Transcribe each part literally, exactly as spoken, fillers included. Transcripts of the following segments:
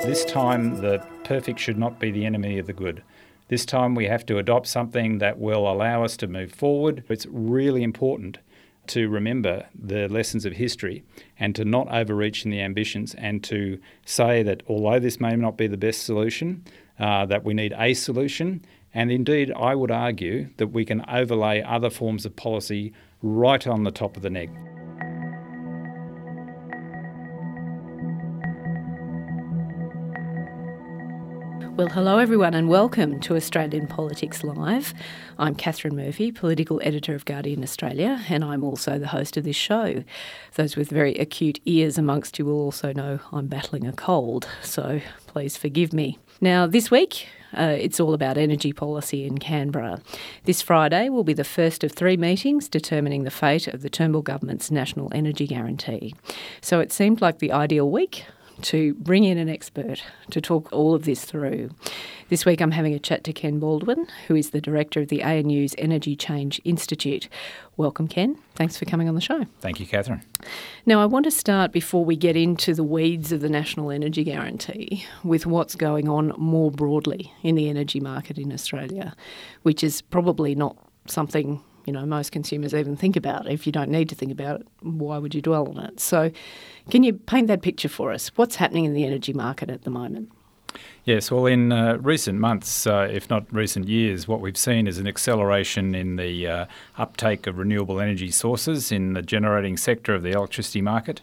This time, the perfect should not be the enemy of the good. This time we have to adopt something that will allow us to move forward. It's really important to remember the lessons of history and to not overreach in the ambitions, and to say that although this may not be the best solution, uh, that we need a solution. And indeed, I would argue that we can overlay other forms of policy right on the top of the neg. Well, hello everyone and welcome to Australian Politics Live. I'm Catherine Murphy, Political Editor of Guardian Australia, and I'm also the host of this show. Those with very acute ears amongst you will also know I'm battling a cold, so please forgive me. Now, this week, uh, it's all about energy policy in Canberra. This Friday will be the first of three meetings determining the fate of the Turnbull government's National Energy Guarantee. So it seemed like the ideal week to bring in an expert to talk all of this through. This week I'm having a chat to Ken Baldwin, who is the director of the A N U's Energy Change Institute. Welcome, Ken. Thanks for coming on the show. Thank you, Catherine. Now, I want to start, before we get into the weeds of the National Energy Guarantee, with what's going on more broadly in the energy market in Australia, which is probably not something you know, most consumers even think about. If you don't need to think about it, why would you dwell on it? So can you paint that picture for us? What's happening in the energy market at the moment? Yes, well, in uh, recent months, uh, if not recent years, what we've seen is an acceleration in the uh, uptake of renewable energy sources in the generating sector of the electricity market.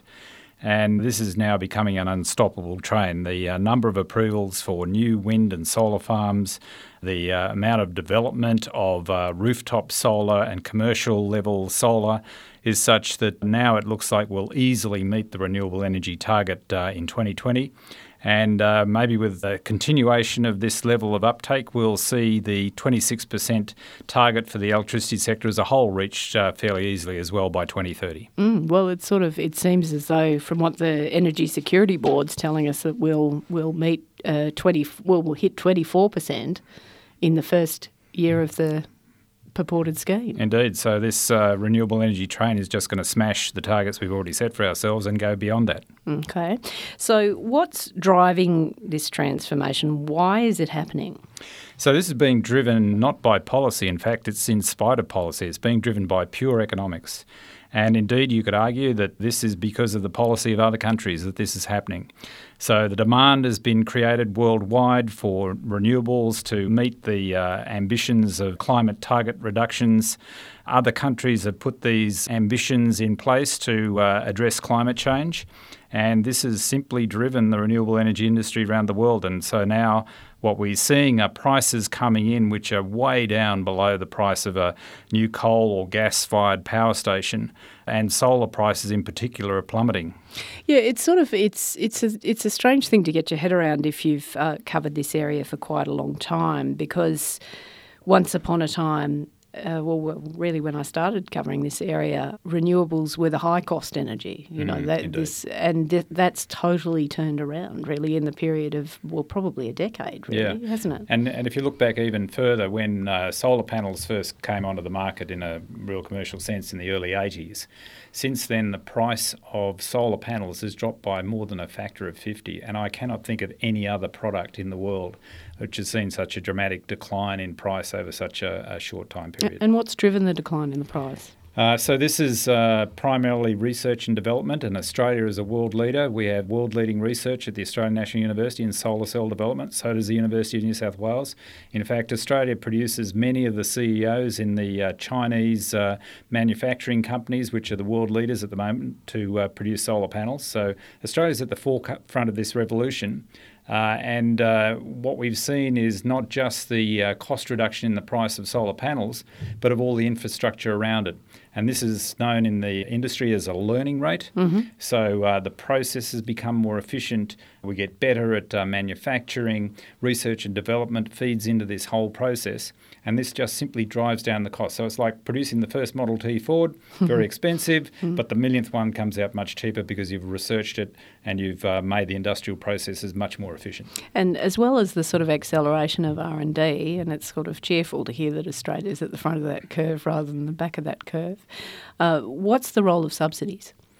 And this is now becoming an unstoppable train. The uh, number of approvals for new wind and solar farms, the uh, amount of development of uh, rooftop solar and commercial level solar is such that now it looks like we'll easily meet the renewable energy target uh, in twenty twenty. And uh, maybe with the continuation of this level of uptake, we'll see the twenty-six percent target for the electricity sector as a whole reached uh, fairly easily as well by twenty thirty. Mm, well, it's sort of it seems as though, from what the Energy Security Board's telling us, that we'll we'll meet uh, twenty well we'll hit twenty-four percent in the first year of the purported scheme. Indeed. So this uh, renewable energy train is just going to smash the targets we've already set for ourselves and go beyond that. Okay. So what's driving this transformation? Why is it happening? So this is being driven not by policy. In fact, it's in spite of policy. It's being driven by pure economics. And indeed, you could argue that this is because of the policy of other countries that this is happening. So the demand has been created worldwide for renewables to meet the uh, ambitions of climate target reductions. Other countries have put these ambitions in place to uh, address climate change. And this has simply driven the renewable energy industry around the world. And so now what we're seeing are prices coming in which are way down below the price of a new coal or gas-fired power station, and solar prices in particular are plummeting. Yeah, it's sort of it's it's a it's a strange thing to get your head around if you've uh, covered this area for quite a long time, because once upon a time, Uh, well, really, when I started covering this area, renewables were the high-cost energy. You know, mm, that this and th- that's totally turned around, really, in the period of well, probably a decade, really, yeah. hasn't it? And and if you look back even further, when uh, solar panels first came onto the market in a real commercial sense in the early eighties, since then the price of solar panels has dropped by more than a factor of fifty, and I cannot think of any other product in the world which has seen such a dramatic decline in price over such a, a short time period. And what's driven the decline in the price? Uh, so this is uh, primarily research and development, and Australia is a world leader. We have world-leading research at the Australian National University in solar cell development. So does the University of New South Wales. In fact, Australia produces many of the C E Os in the uh, Chinese uh, manufacturing companies, which are the world leaders at the moment, to uh, produce solar panels. So Australia's at the forefront of this revolution. Uh, and uh, what we've seen is not just the uh, cost reduction in the price of solar panels, but of all the infrastructure around it. And this is known in the industry as a learning rate. Mm-hmm. So uh, the processes become more efficient. We get better at uh, manufacturing. Research and development feeds into this whole process. And this just simply drives down the cost. So it's like producing the first Model T Ford, very expensive, mm-hmm. but the millionth one comes out much cheaper because you've researched it and you've uh, made the industrial processes much more efficient. And as well as the sort of acceleration of R and D, and it's sort of cheerful to hear that Australia's at the front of that curve rather than the back of that curve, uh, what's the role of subsidies?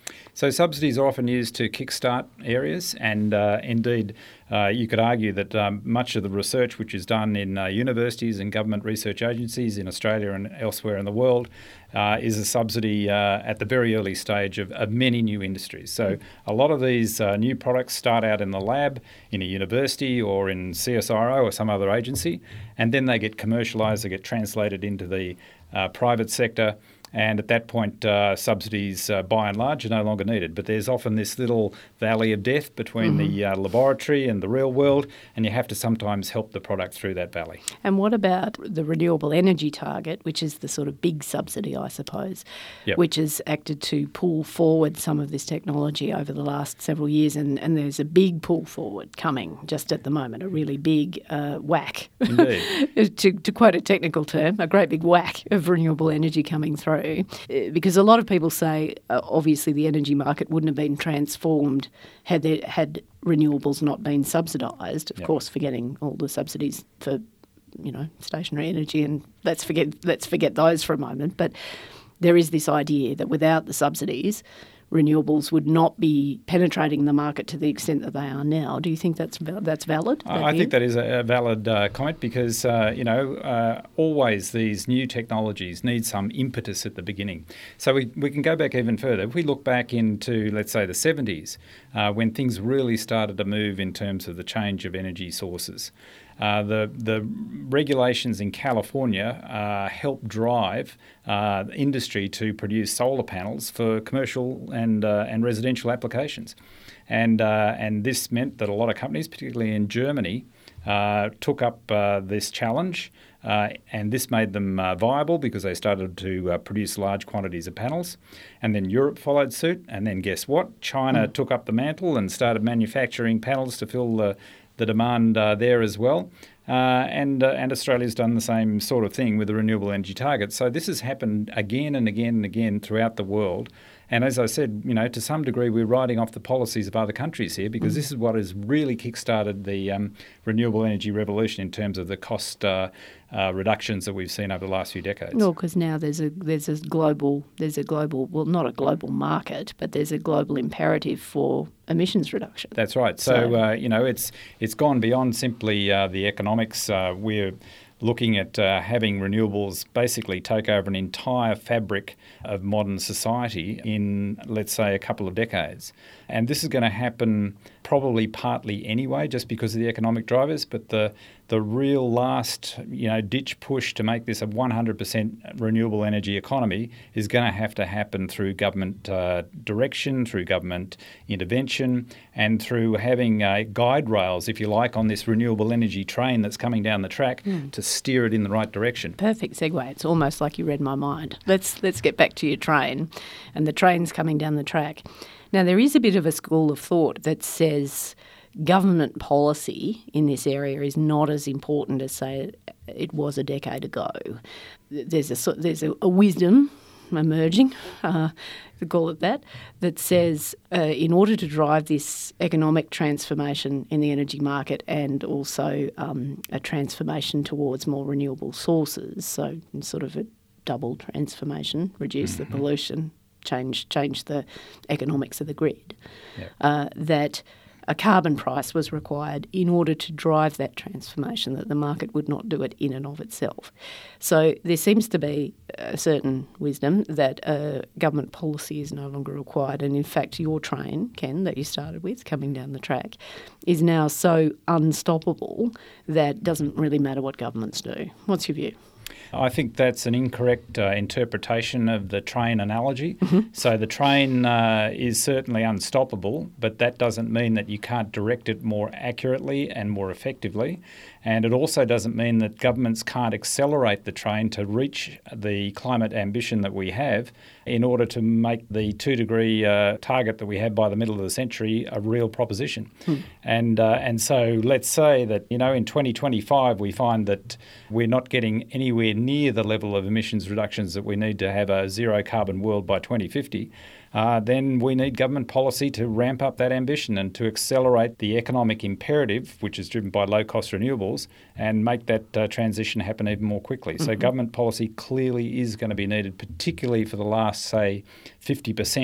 So subsidies are often used to kickstart areas, and uh, indeed uh, you could argue that um, much of the research which is done in uh, universities and government research agencies in Australia and elsewhere in the world uh, is a subsidy uh, at the very early stage of, of many new industries. So a lot of these uh, new products start out in the lab, in a university or in C S I R O or some other agency, and then they get commercialised, they get translated into the uh, private sector. And at that point, uh, subsidies, uh, by and large, are no longer needed. But there's often this little valley of death between mm-hmm. the uh, laboratory and the real world, and you have to sometimes help the product through that valley. And what about the renewable energy target, which is the sort of big subsidy, I suppose, yep. which has acted to pull forward some of this technology over the last several years, and, and there's a big pull forward coming just at the moment, a really big uh, whack. Indeed. to, to quote a technical term, a great big whack of renewable energy coming through. Because a lot of people say, uh, obviously, the energy market wouldn't have been transformed had there, had renewables not been subsidised. Of yep. course, forgetting all the subsidies for, you know, stationary energy, and let's forget let's forget those for a moment. But there is this idea that without the subsidies, renewables would not be penetrating the market to the extent that they are now. Do you think that's that's valid? That I view? think that is a valid uh, comment because, uh, you know, uh, always these new technologies need some impetus at the beginning. So we, we can go back even further. If we look back into, let's say, the seventies, uh, when things really started to move in terms of the change of energy sources, Uh, the the regulations in California uh, helped drive uh, industry to produce solar panels for commercial and uh, and residential applications, and uh, and this meant that a lot of companies, particularly in Germany, uh, took up uh, this challenge, uh, and this made them uh, viable because they started to uh, produce large quantities of panels, and then Europe followed suit, and then guess what? China mm. took up the mantle and started manufacturing panels to fill the the demand uh, there as well. Uh, and uh, and Australia's done the same sort of thing with the renewable energy target. So this has happened again and again and again throughout the world. And as I said, you know, to some degree we're riding off the policies of other countries here because mm. this is what has really kick-started the um, renewable energy revolution in terms of the cost uh, uh, reductions that we've seen over the last few decades. Well, because now there's a there's a global there's a global well not a global market, but there's a global imperative for emissions reduction. That's right. So, so uh, you know, it's it's gone beyond simply uh, the economics. Uh, we're looking at uh, having renewables basically take over an entire fabric of modern society in, let's say, a couple of decades. And this is going to happen probably partly anyway, just because of the economic drivers, but the the real last, you know, ditch push to make this a one hundred percent renewable energy economy is going to have to happen through government uh, direction, through government intervention, and through having uh, guide rails, if you like, on this renewable energy train that's coming down the track mm. to steer it in the right direction. Perfect segue. It's almost like you read my mind. Let's let's get back to your train, and the train's coming down the track. Now, there is a bit of a school of thought that says government policy in this area is not as important as, say, it was a decade ago. There's a there's a, a wisdom emerging, uh, to call it that, that says uh, in order to drive this economic transformation in the energy market and also um, a transformation towards more renewable sources, so sort of a double transformation, reduce mm-hmm. the pollution, change change the economics of the grid, yep. uh, that a carbon price was required in order to drive that transformation, that the market would not do it in and of itself. So there seems to be a certain wisdom that uh, government policy is no longer required, and in fact your train, Ken, that you started with, coming down the track, is now so unstoppable that it doesn't really matter what governments do. What's your view? I think that's an incorrect uh, interpretation of the train analogy. Mm-hmm. So the train uh, is certainly unstoppable, but that doesn't mean that you can't direct it more accurately and more effectively. And it also doesn't mean that governments can't accelerate the train to reach the climate ambition that we have in order to make the two-degree uh, target that we have by the middle of the century a real proposition. Hmm. And uh, and so let's say that, you know, in twenty twenty-five we find that we're not getting anywhere near the level of emissions reductions that we need to have a zero-carbon world by twenty fifty. Uh, then we need government policy to ramp up that ambition and to accelerate the economic imperative, which is driven by low-cost renewables, and make that uh, transition happen even more quickly. Mm-hmm. So government policy clearly is going to be needed, particularly for the last, say, fifty percent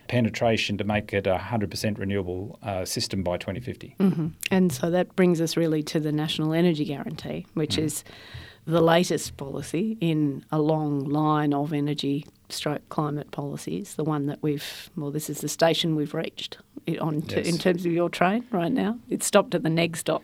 penetration to make it a one hundred percent renewable uh, system by twenty fifty. Mm-hmm. And so that brings us really to the National Energy Guarantee, which mm. is the latest policy in a long line of energy stroke climate policies, the one that we've, well, this is the station we've reached on to, yes. in terms of your train right now. It's stopped at the Neg stop.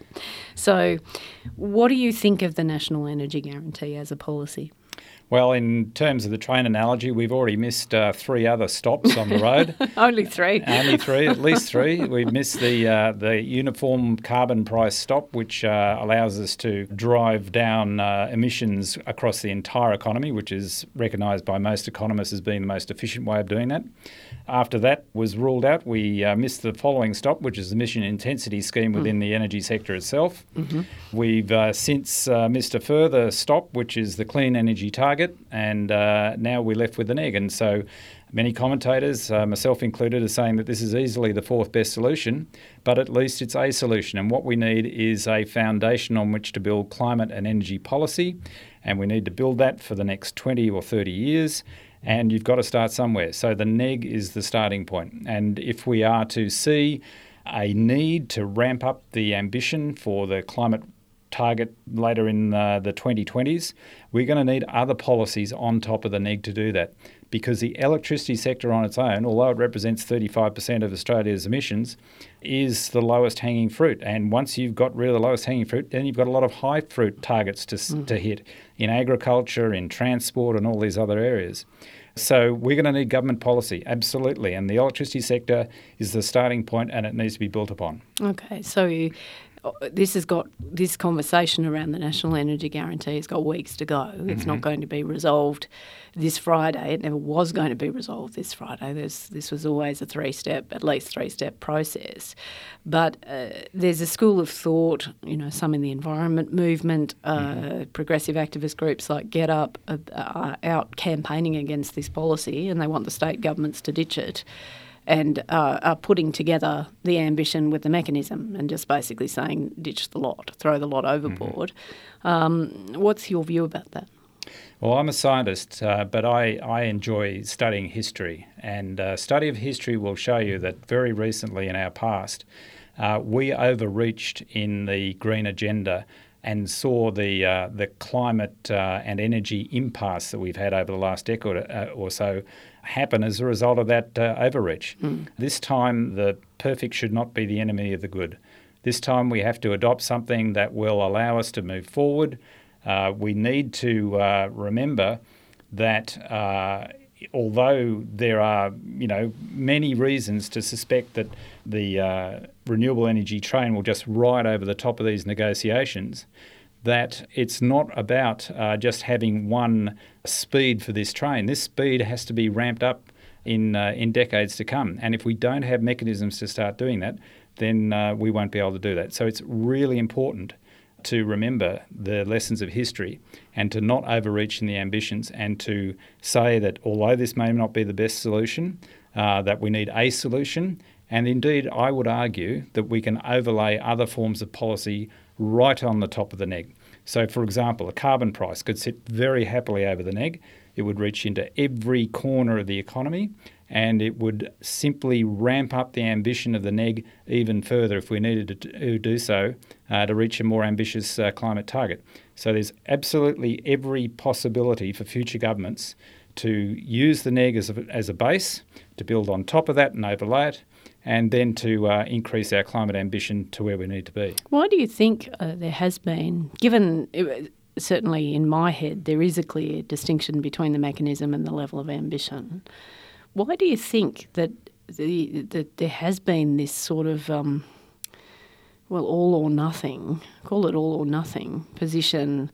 So what do you think of the National Energy Guarantee as a policy? Well, in terms of the train analogy, we've already missed uh, three other stops on the road. Only three. Only three, at least three. We've missed the uh, the uniform carbon price stop, which uh, allows us to drive down uh, emissions across the entire economy, which is recognised by most economists as being the most efficient way of doing that. After that was ruled out, we uh, missed the following stop, which is the emission intensity scheme within mm. the energy sector itself. Mm-hmm. We've uh, since uh, missed a further stop, which is the clean energy target, and uh, now we're left with the neg. And so many commentators, uh, myself included, are saying that this is easily the fourth best solution, but at least it's a solution. And what we need is a foundation on which to build climate and energy policy, and we need to build that for the next twenty or thirty years. And you've got to start somewhere. So the neg is the starting point. And if we are to see a need to ramp up the ambition for the climate target later in uh, the twenty twenties, we're going to need other policies on top of the neg to do that. Because the electricity sector on its own, although it represents thirty-five percent of Australia's emissions, is the lowest hanging fruit. And once you've got rid of the lowest hanging fruit, then you've got a lot of high fruit targets to, mm. to hit in agriculture, in transport and all these other areas. So we're going to need government policy, absolutely. And the electricity sector is the starting point and it needs to be built upon. Okay, so you, this has got, this conversation around the National Energy Guarantee has got weeks to go. It's mm-hmm. not going to be resolved this Friday. It never was going to be resolved this Friday. There's, this was always a three-step, at least three-step process. But uh, there's a school of thought, you know, some in the environment movement, uh, mm-hmm. progressive activist groups like Get Up are, are out campaigning against this policy, and they want the state governments to ditch it, and uh, are putting together the ambition with the mechanism and just basically saying ditch the lot, throw the lot overboard. Mm-hmm. Um, what's your view about that? Well, I'm a scientist, uh, but I, I enjoy studying history. And uh, study of history will show you that very recently in our past, uh, we overreached in the green agenda and saw the uh, the climate uh, and energy impasse that we've had over the last decade uh, or so happen as a result of that uh, overreach. Mm. This time, the perfect should not be the enemy of the good. This time, we have to adopt something that will allow us to move forward. Uh, we need to uh, remember that uh, although there are, you know, many reasons to suspect that the uh, renewable energy train will just ride over the top of these negotiations, that it's not about uh, just having one speed for this train. This speed has to be ramped up in uh, in decades to come. And if we don't have mechanisms to start doing that, then uh, we won't be able to do that. So it's really important to remember the lessons of history and to not overreach in the ambitions, and to say that although this may not be the best solution, uh, that we need a solution. And indeed, I would argue that we can overlay other forms of policy right on the top of the neg. So, for example, a carbon price could sit very happily over the neg. It would reach into every corner of the economy, and it would simply ramp up the ambition of the neg even further if we needed to do so uh, to reach a more ambitious uh, climate target. So there's absolutely every possibility for future governments to use the neg as a, as a base, to build on top of that and overlay it, and then to uh, increase our climate ambition to where we need to be. Why do you think uh, there has been, given... It, certainly in my head, there is a clear distinction between the mechanism and the level of ambition. Why do you think that, the, that there has been this sort of, um, well, all or nothing, call it all or nothing, position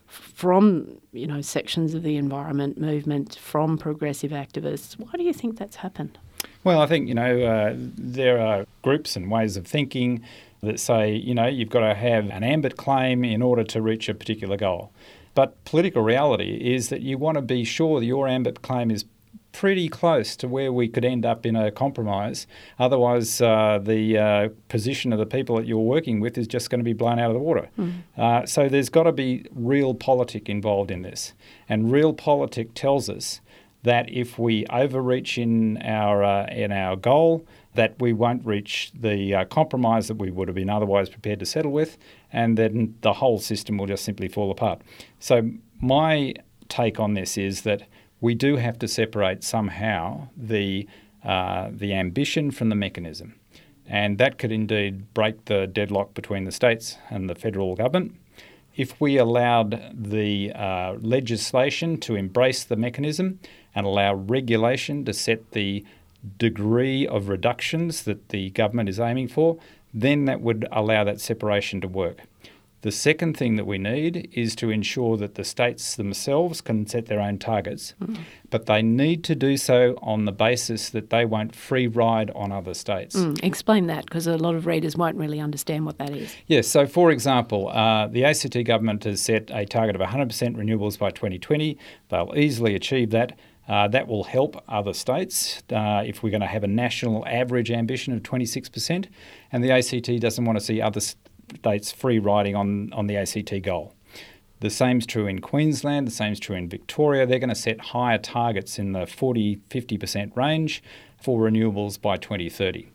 from, you know, sections of the environment movement, from progressive activists? Why do you think that's happened? Well, I think, you know, uh, there are groups and ways of thinking that say, you know, you've got to have an ambit claim in order to reach a particular goal. But political reality is that you want to be sure that your ambit claim is pretty close to where we could end up in a compromise. Otherwise, uh, the uh, position of the people that you're working with is just going to be blown out of the water. Mm. Uh, so there's got to be real politic involved in this. And real politic tells us that if we overreach in our uh, in our goal, that we won't reach the uh, compromise that we would have been otherwise prepared to settle with, and then the whole system will just simply fall apart. So my take on this is that we do have to separate somehow the uh, the ambition from the mechanism, and that could indeed break the deadlock between the states and the federal government. If we allowed the uh, legislation to embrace the mechanism and allow regulation to set the degree of reductions that the government is aiming for, then that would allow that separation to work. The second thing that we need is to ensure that the states themselves can set their own targets, mm. but they need to do so on the basis that they won't free ride on other states. Mm. Explain that, because a lot of readers won't really understand what that is. Yes, so for example, uh, the A C T government has set a target of one hundred percent renewables by twenty twenty. They'll easily achieve that. Uh, that will help other states uh, if we're going to have a national average ambition of twenty-six percent, and the A C T doesn't want to see other states free riding on, on the A C T goal. The same's true in Queensland, the same's true in Victoria. They're going to set higher targets in the forty to fifty percent range for renewables by twenty thirty.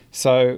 So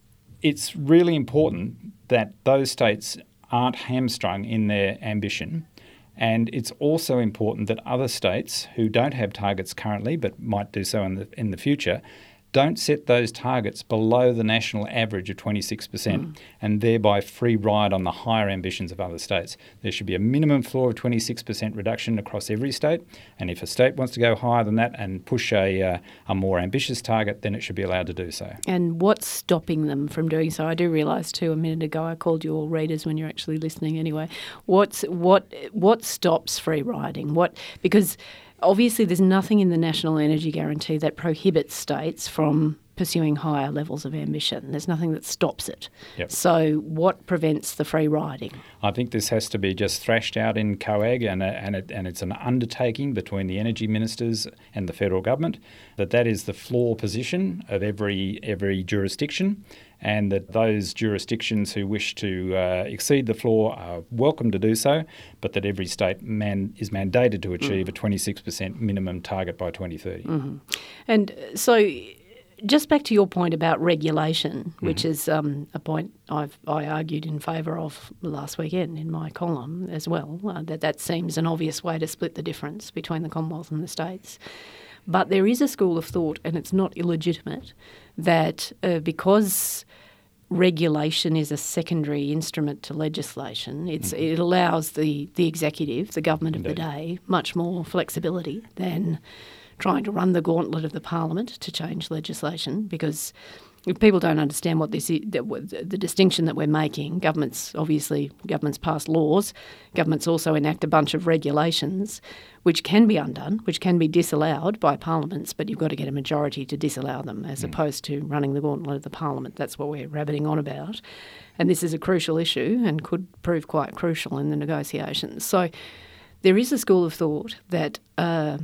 it's really important that those states aren't hamstrung in their ambition. And it's also important that other states who don't have targets currently but might do so in the in the future don't set those targets below the national average of twenty-six percent mm. and thereby free ride on the higher ambitions of other states. There should be a minimum floor of twenty-six percent reduction across every state, and if a state wants to go higher than that and push a, uh, a more ambitious target, then it should be allowed to do so. And what's stopping them from doing so? I do realise too, a minute ago I called you all readers when you're actually listening anyway. What's what what stops free riding? What because obviously, there's nothing in the National Energy Guarantee that prohibits states from pursuing higher levels of ambition. There's nothing that stops it. Yep. So what prevents the free riding? I think this has to be just thrashed out in COAG, and, and, it, and it's an undertaking between the energy ministers and the federal government, that that is the floor position of every every jurisdiction, and that those jurisdictions who wish to uh, exceed the floor are welcome to do so, but that every state man is mandated to achieve mm. a twenty-six percent minimum target by twenty thirty. Mm-hmm. And so just back to your point about regulation, which mm-hmm. is um, a point I've I argued in favour of last weekend in my column as well, uh, that that seems an obvious way to split the difference between the Commonwealth and the states. But there is a school of thought, and it's not illegitimate, that uh, because regulation is a secondary instrument to legislation, it's, mm-hmm. it allows the, the executive, the government Indeed. Of the day, much more flexibility than trying to run the gauntlet of the Parliament to change legislation, because if people don't understand what this is, the, the distinction that we're making, governments, obviously, governments pass laws, governments also enact a bunch of regulations which can be undone, which can be disallowed by parliaments, but you've got to get a majority to disallow them as mm. opposed to running the gauntlet of the Parliament. That's what we're rabbiting on about. And this is a crucial issue and could prove quite crucial in the negotiations. So there is a school of thought that uh,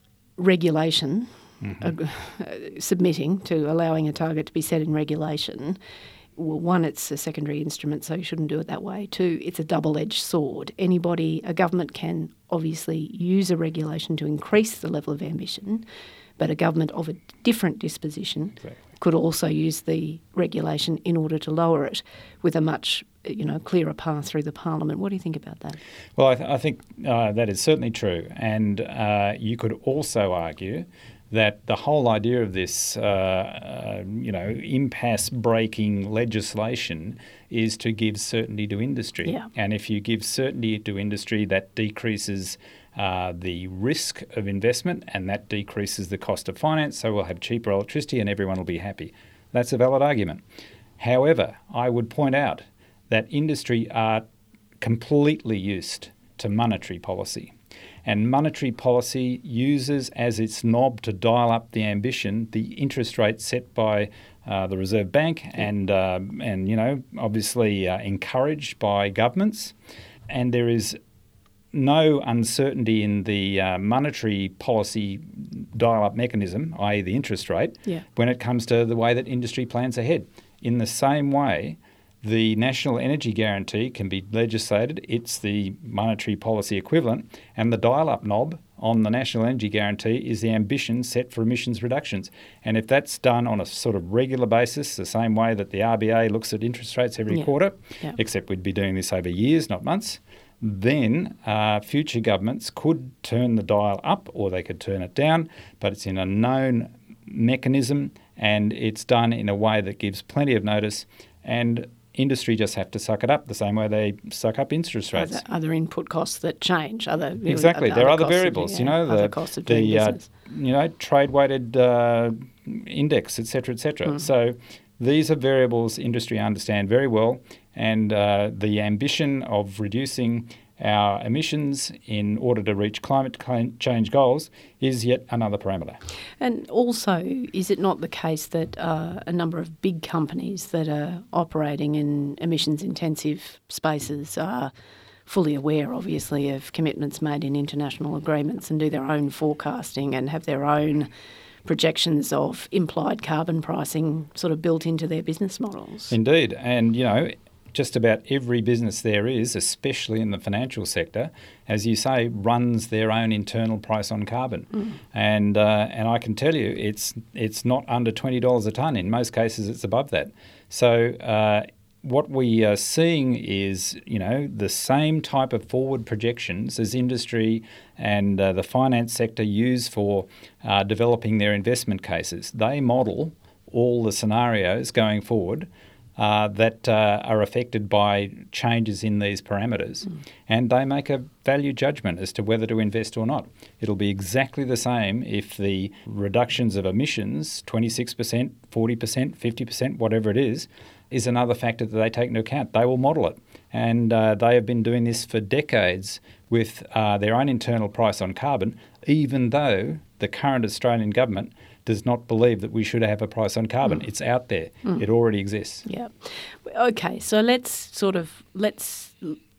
regulation, mm-hmm. uh, submitting to allowing a target to be set in regulation, well, one, it's a secondary instrument, so you shouldn't do it that way. Two, it's a double-edged sword. Anybody, a government can obviously use a regulation to increase the level of ambition, but a government of a different disposition exactly. could also use the regulation in order to lower it with a much you know, clearer path through the Parliament. What do you think about that? Well, I, th- I think uh, that is certainly true. And uh, you could also argue that the whole idea of this, uh, uh, you know, impasse-breaking legislation is to give certainty to industry. Yeah. And if you give certainty to industry, that decreases uh, the risk of investment, and that decreases the cost of finance, so we'll have cheaper electricity and everyone will be happy. That's a valid argument. However, I would point out that industry are completely used to monetary policy. And monetary policy uses as its knob to dial up the ambition the interest rate set by uh, the Reserve Bank and, uh, and you know, obviously uh, encouraged by governments. And there is no uncertainty in the uh, monetary policy dial-up mechanism, that is the interest rate, yeah. when it comes to the way that industry plans ahead. In the same way, the National Energy Guarantee can be legislated. It's the monetary policy equivalent, and the dial-up knob on the National Energy Guarantee is the ambition set for emissions reductions. And if that's done on a sort of regular basis, the same way that the R B A looks at interest rates every yeah. quarter, yeah. except we'd be doing this over years, not months, then uh, future governments could turn the dial up or they could turn it down, but it's in a known mechanism and it's done in a way that gives plenty of notice, and industry just have to suck it up the same way they suck up interest rates. Other, other input costs that change. Other exactly, other, there are other other variables. Doing, yeah, you know, other the costs of doing the uh, business. you know trade weighted uh, index, et cetera, et cetera. Mm. So these are variables industry understand very well, and uh, the ambition of reducing our emissions in order to reach climate change goals is yet another parameter. And also, is it not the case that uh, a number of big companies that are operating in emissions-intensive spaces are fully aware, obviously, of commitments made in international agreements and do their own forecasting and have their own projections of implied carbon pricing sort of built into their business models? Indeed. And, you know, just about every business there is, especially in the financial sector, as you say, runs their own internal price on carbon. Mm. And uh, and I can tell you it's it's not under twenty dollars a tonne. In most cases, it's above that. So uh, what we are seeing is, you know, the same type of forward projections as industry and uh, the finance sector use for uh, developing their investment cases. They model all the scenarios going forward Uh, that uh, are affected by changes in these parameters. Mm. And they make a value judgment as to whether to invest or not. It'll be exactly the same if the reductions of emissions, twenty-six percent, forty percent, fifty percent, whatever it is, is another factor that they take into account. They will model it. And uh, they have been doing this for decades with uh, their own internal price on carbon, even though the current Australian government does not believe that we should have a price on carbon. Mm. It's out there. Mm. It already exists. Yeah. Okay, so let's sort of, let's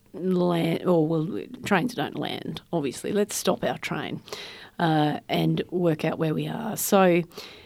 land, or well, trains don't land, obviously. Let's stop our train uh, and work out where we are. So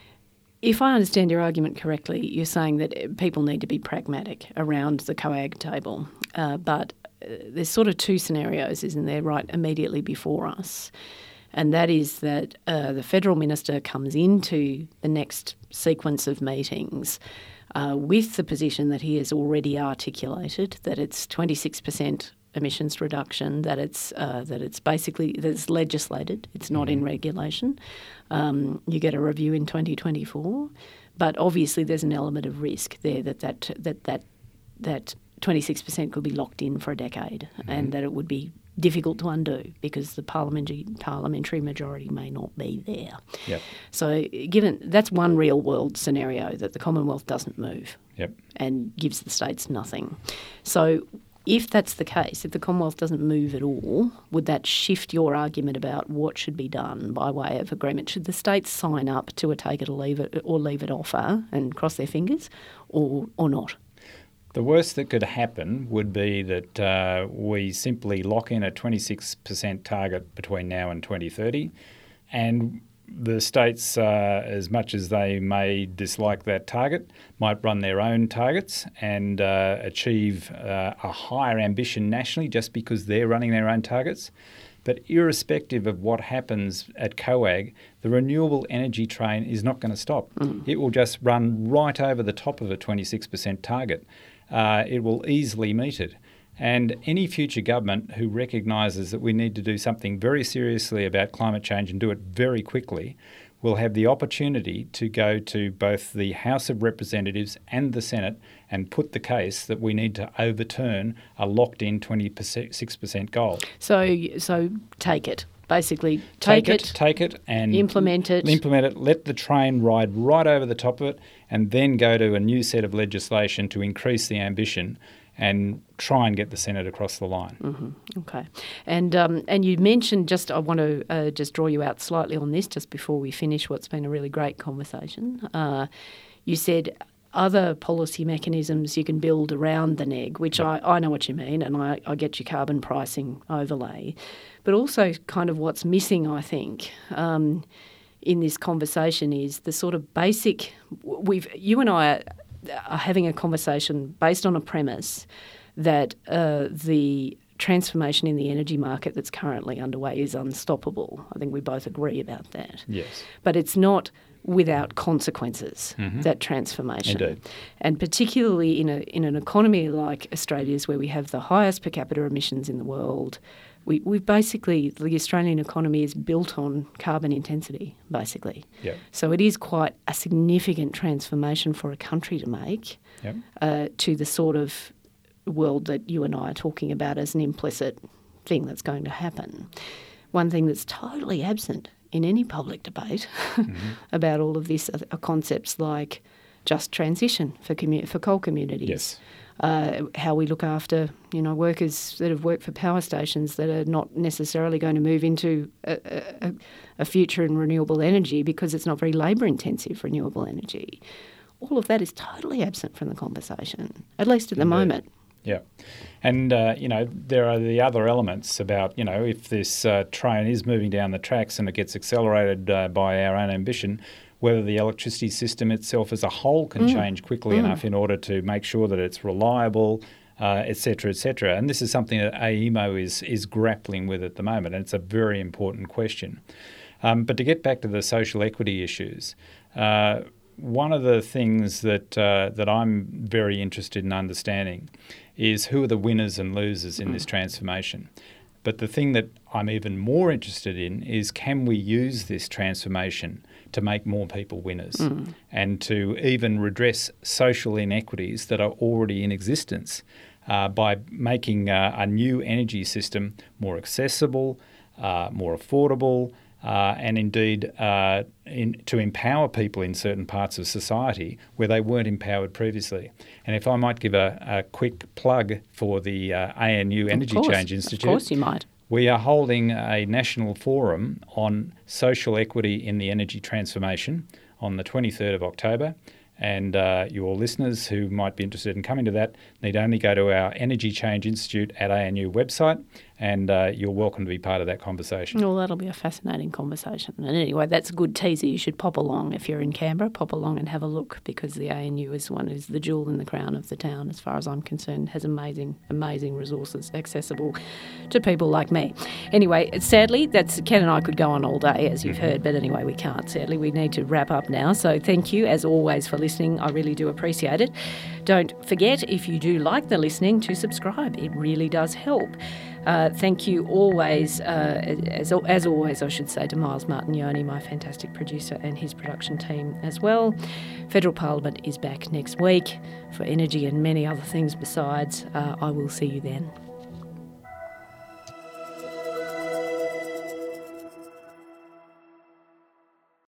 if I understand your argument correctly, you're saying that people need to be pragmatic around the COAG table, uh, but uh, there's sort of two scenarios, isn't there, right immediately before us. And that is that uh, the federal minister comes into the next sequence of meetings uh, with the position that he has already articulated, that it's twenty-six percent emissions reduction, that it's uh, that it's basically that it's legislated, it's not mm-hmm. in regulation. Um, you get a review in twenty twenty-four, but obviously there's an element of risk there that that that that that twenty-six percent could be locked in for a decade, mm-hmm. and that it would be difficult to undo because the parliamentary parliamentary majority may not be there. Yep. So given that's one real world scenario, that the Commonwealth doesn't move yep. and gives the states nothing. So if that's the case, if the Commonwealth doesn't move at all, would that shift your argument about what should be done by way of agreement? Should the states sign up to a take it or leave it or leave it offer and cross their fingers, or or not? The worst that could happen would be that uh, we simply lock in a twenty-six percent target between now and twenty thirty, and the states, uh, as much as they may dislike that target, might run their own targets and uh, achieve uh, a higher ambition nationally just because they're running their own targets. But irrespective of what happens at COAG, the renewable energy train is not going to stop. Mm. It will just run right over the top of a twenty-six percent target. Uh, it will easily meet it. And any future government who recognises that we need to do something very seriously about climate change and do it very quickly will have the opportunity to go to both the House of Representatives and the Senate and put the case that we need to overturn a locked-in twenty-six percent goal. So, so take it. Basically, take, take it, it, take it, and implement it. Implement it. Let the train ride right over the top of it, and then go to a new set of legislation to increase the ambition and try and get the Senate across the line. Mm-hmm. Okay, and um, and you mentioned just I want to uh, just draw you out slightly on this just before we finish what's been a really great conversation. Uh, you said other policy mechanisms you can build around the N E G, which yep. I, I know what you mean, and I, I get your carbon pricing overlay. But also kind of what's missing, I think, um, in this conversation is the sort of basic... We've you and I are, are having a conversation based on a premise that uh, the transformation in the energy market that's currently underway is unstoppable. I think we both agree about that. Yes. But it's not without consequences, mm-hmm. that transformation. Indeed. And particularly in a in an economy like Australia's, where we have the highest per capita emissions in the world, we we basically, the Australian economy is built on carbon intensity, basically. Yep. So it is quite a significant transformation for a country to make, yep. uh, to the sort of world that you and I are talking about as an implicit thing that's going to happen. One thing that's totally absent in any public debate mm-hmm. about all of this are concepts like just transition for commu- for coal communities. Yes. Uh, how we look after, you know, workers that have worked for power stations that are not necessarily going to move into a, a, a future in renewable energy because it's not very labour-intensive renewable energy. All of that is totally absent from the conversation, at least at the Indeed. moment. Yeah. And, uh, you know, there are the other elements about, you know, if this uh, train is moving down the tracks and it gets accelerated uh, by our own ambition, whether the electricity system itself as a whole can mm. change quickly mm. enough in order to make sure that it's reliable, uh, et cetera, et cetera. And this is something that A E M O is, is grappling with at the moment, and it's a very important question. Um, but to get back to the social equity issues, uh, one of the things that uh, that I'm very interested in understanding is who are the winners and losers in mm. this transformation. But the thing that I'm even more interested in is, can we use this transformation to make more people winners mm. and to even redress social inequities that are already in existence uh, by making uh, a new energy system more accessible, uh, more affordable, Uh, and indeed uh, in, to empower people in certain parts of society where they weren't empowered previously. And if I might give a, a quick plug for the uh, A N U Energy course, Change Institute. Of course you might. We are holding a national forum on social equity in the energy transformation on the twenty-third of October. And uh, your listeners who might be interested in coming to that need only go to our Energy Change Institute at A N U website, and uh, you're welcome to be part of that conversation. Well, that'll be a fascinating conversation. And anyway, that's a good teaser. You should pop along if you're in Canberra, pop along and have a look, because the A N U is one is the jewel in the crown of the town, as far as I'm concerned, has amazing, amazing resources accessible to people like me. Anyway, sadly, that's Ken and I could go on all day, as you've heard, but anyway, we can't. Sadly, we need to wrap up now. So thank you, as always, for listening. I really do appreciate it. Don't forget, if you do like the listening, to subscribe. It really does help. Uh, thank you always, uh, as, as always, I should say, to Miles Martignoni, my fantastic producer, and his production team as well. Federal Parliament is back next week for energy and many other things besides. Uh, I will see you then.